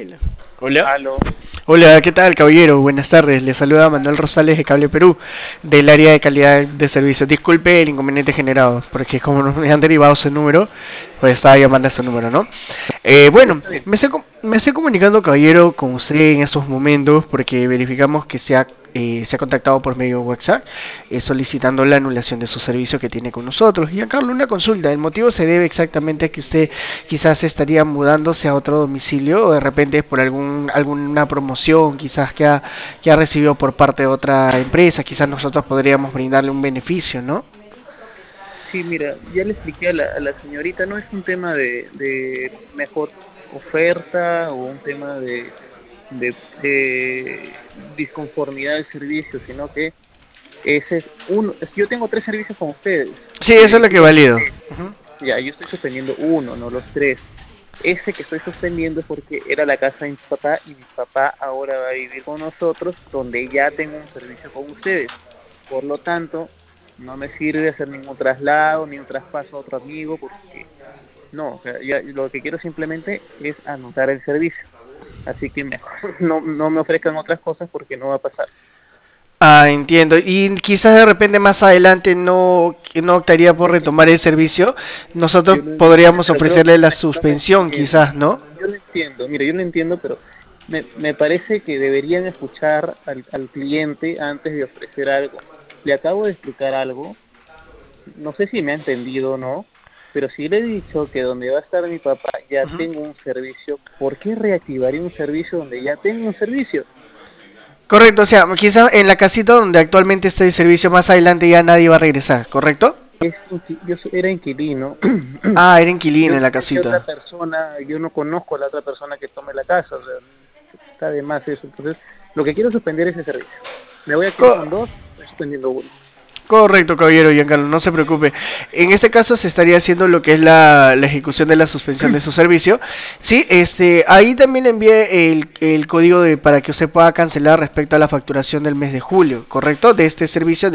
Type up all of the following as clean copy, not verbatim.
Hola. Aló. Hola, ¿qué tal, caballero? Buenas tardes. Le saluda Manuel Rosales de Cable Perú, del área de calidad de servicio. Disculpe el inconveniente generado, porque como no me han derivado ese número, pues estaba llamando a ese número, ¿no? Sí, Bueno, está bien. me estoy comunicando, caballero, con usted en estos momentos, porque verificamos que se ha contactado por medio de WhatsApp, solicitando la anulación de su servicio que tiene con nosotros. Y acá una consulta, ¿el motivo se debe exactamente a que usted quizás estaría mudándose a otro domicilio o de repente es por alguna promoción quizás que ha recibido por parte de otra empresa? Quizás nosotros podríamos brindarle un beneficio, ¿no? Sí, mira, ya le expliqué a la señorita, no es un tema de mejor oferta o un tema de disconformidad del servicio, sino que ese es uno. Yo tengo tres servicios con ustedes Sí, y eso me es lo dice que que valido. Ujú. ya, yo estoy suspendiendo uno, no los tres. Ese que estoy suspendiendo es porque era la casa de mi papá y mi papá ahora va a vivir con nosotros, donde ya tengo un servicio con ustedes. Por lo tanto, no me sirve hacer ningún traslado ni un traspaso a otro amigo, porque no, o sea, ya, lo que quiero simplemente es anotar el servicio. Así que mejor no me ofrezcan otras cosas porque no va a pasar. Ah, entiendo. Y quizás de repente más adelante no optaría por Yo lo retomar el entiendo, servicio. Nosotros yo lo entiendo, podríamos pero creo que ofrecerle la no me suspensión, entiende. quizás, ¿no? Yo lo entiendo, mire, yo lo entiendo, pero me parece que deberían escuchar al cliente antes de ofrecer algo. Le acabo de explicar algo, no sé si me ha entendido o no, pero si le he dicho que donde va a estar mi papá ya Ujú. tengo un servicio, ¿por qué reactivaría un servicio donde ya tengo un servicio? Correcto, o sea, quizás en la casita donde actualmente está el servicio más adelante ya nadie va a regresar, ¿correcto? Era inquilino. Ah, era inquilino Yo en no la sé qué otra casita. persona, yo no conozco a la otra persona que tome la casa, o sea, está de más eso. Entonces, lo que quiero es suspender ese servicio. Me voy a quedar Co- con dos, estoy suspendiendo uno. Correcto, caballero Giancarlo, no se preocupe. En este caso se estaría haciendo lo que es la ejecución de la suspensión de su servicio. Sí, ahí también le envié el código para que usted pueda cancelar respecto a la facturación del mes de julio, ¿correcto? De este servicio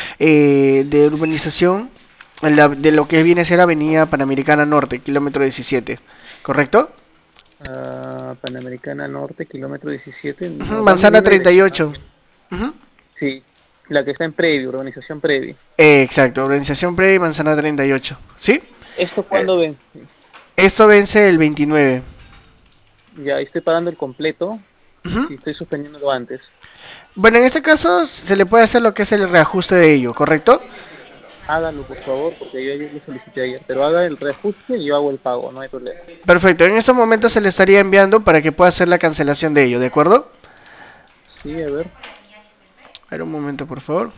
de urbanización, de lo que viene a ser Avenida Panamericana Norte, kilómetro 17, ¿correcto? Panamericana Norte, kilómetro 17. Ujú, No, Manzana dime la dirección, ¿no? 38. Ujú. Sí, la que está en Previo, urbanización Previo. Exacto, organización previa Manzana 38. ¿Sí? ¿Esto Eh, cuándo vence? Esto vence el 29. Ya estoy pagando el completo Ujú. y estoy suspendiéndolo antes. Bueno, en este caso se le puede hacer lo que es el reajuste de ello, ¿correcto? Hágalo, por favor, porque yo ayer lo solicité ayer, pero haga el reajuste y yo hago el pago, no hay problema. Perfecto, en estos momentos se le estaría enviando para que pueda hacer la cancelación de ello, ¿de acuerdo? Sí, a ver. A ver un momento, por favor.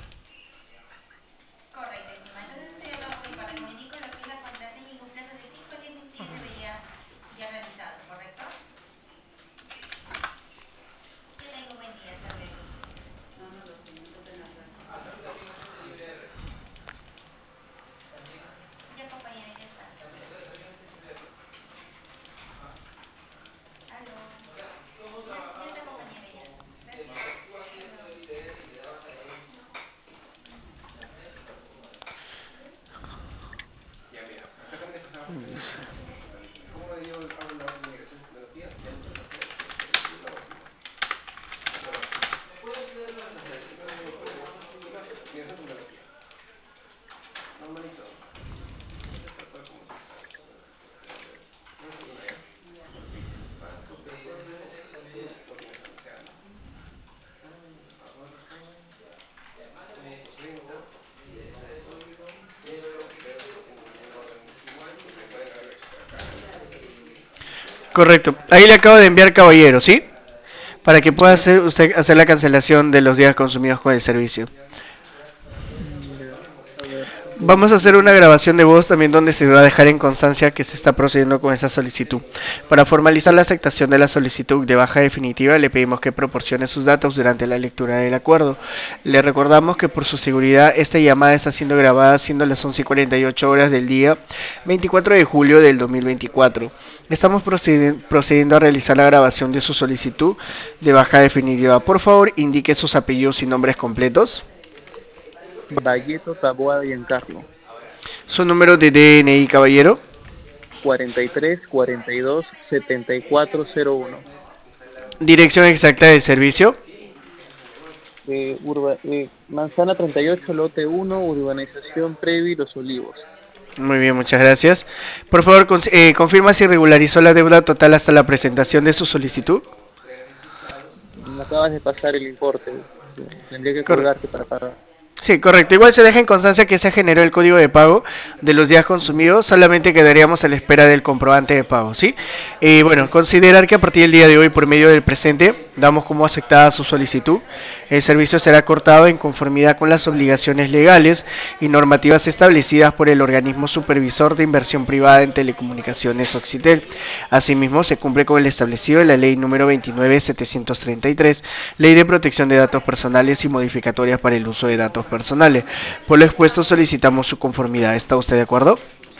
Correcto, ahí le acabo de enviar, caballero, ¿sí? Para que pueda Ya. hacer usted hacer la cancelación de los días consumidos con el servicio. Ya. A ver, Vamos a hacer una grabación de voz también donde se va a dejar en constancia que se está procediendo con esa solicitud. Para formalizar la aceptación de la solicitud de baja definitiva, le pedimos que proporcione sus datos durante la lectura del acuerdo. Le recordamos que por su seguridad esta llamada está siendo grabada siendo las 11:48 horas del día 24 de julio del 2024. Estamos procediendo a realizar la grabación de su solicitud de baja definitiva. Por favor, indique sus apellidos y nombres completos. Valleto Taboada Giancarlo. Su número de DNI, caballero. 43 42 74 01. Dirección exacta del servicio. Manzana 38, lote 1, urbanización Previ, Los Olivos. Muy bien, muchas gracias. Por favor, confirma si regularizó la deuda total hasta la presentación de su solicitud. Me acabas de pasar el importe. Tendría que Correcto. colgarte para pagar. Sí, correcto. Igual se deja en constancia que se generó el código de pago de los días consumidos, solamente quedaríamos a la espera del comprobante de pago, ¿sí? Bueno, considerar que a partir del día de hoy, por medio del presente, damos como aceptada su solicitud. El servicio será cortado en conformidad con las obligaciones legales y normativas establecidas por el organismo supervisor de inversión privada en telecomunicaciones Occitel. Asimismo, se cumple con el establecido en la Ley número 29.733, Ley de Protección de Datos Personales y modificatorias para el uso de datos personales. Por lo expuesto, solicitamos su conformidad. ¿Está usted de acuerdo?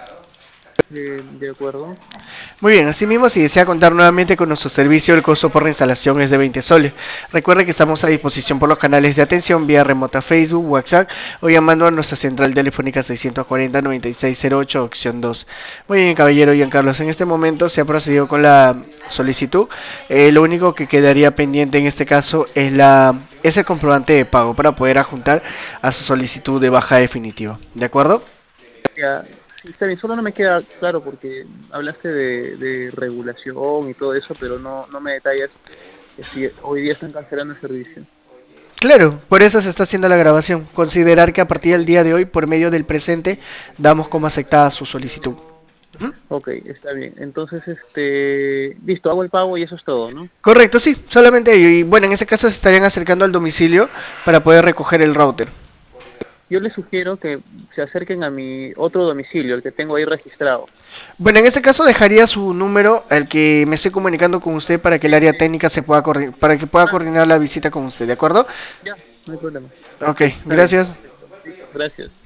De acuerdo. Muy bien, asimismo, si desea contar nuevamente con nuestro servicio, el costo por la instalación es de 20 soles. Recuerde que estamos a disposición por los canales de atención vía remota Facebook, WhatsApp o llamando a nuestra central telefónica 640-9608, opción 2. Muy bien, caballero Giancarlos, en este momento se ha procedido con la solicitud. Lo único que quedaría pendiente en este caso es el comprobante de pago para poder adjuntar a su solicitud de baja definitiva. ¿De acuerdo? Ya, sí, está bien, solo no me queda claro porque hablaste de regulación y todo eso, pero no me detallas que si hoy día están cancelando el servicio. Claro, por eso se está haciendo la grabación. Considerar que a partir del día de hoy, por medio del presente, damos como aceptada su solicitud. ¿Mm? Ok, está bien. Entonces, listo, hago el pago y eso es todo, ¿no? Correcto, sí, solamente ello. Y bueno, en ese caso se estarían acercando al domicilio para poder recoger el router. Yo les sugiero que se acerquen a mi otro domicilio, el que tengo ahí registrado. Bueno, en ese caso dejaría su número al que me estoy comunicando con usted para que el área técnica se pueda para que pueda coordinar la visita con usted, ¿de acuerdo? Ya, no hay problema. Ok, Está bien. gracias. Listo, gracias.